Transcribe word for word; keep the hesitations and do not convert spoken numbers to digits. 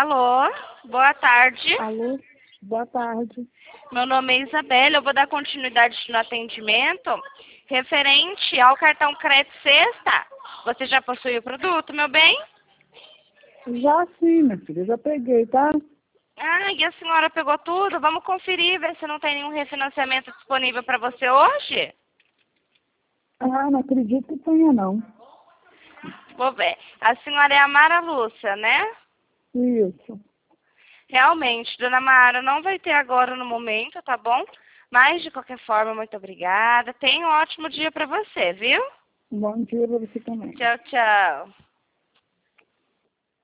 Alô, boa tarde. Alô, boa tarde. Meu nome é Isabela, eu vou dar continuidade no atendimento referente ao cartão crédito sexta. Você já possui o produto, meu bem? Já sim, minha filha, já peguei, tá? Ah, e a senhora pegou tudo? Vamos conferir, ver se não tem nenhum refinanciamento disponível para você hoje? Ah, não acredito que tenha, não. Vou ver. A senhora é a Mara Lúcia, né? Isso. Realmente, dona Mara, não vai ter agora no momento, tá bom? Mas, de qualquer forma, muito obrigada. Tenha um ótimo dia para você, viu? Bom dia pra você também. Tchau, tchau.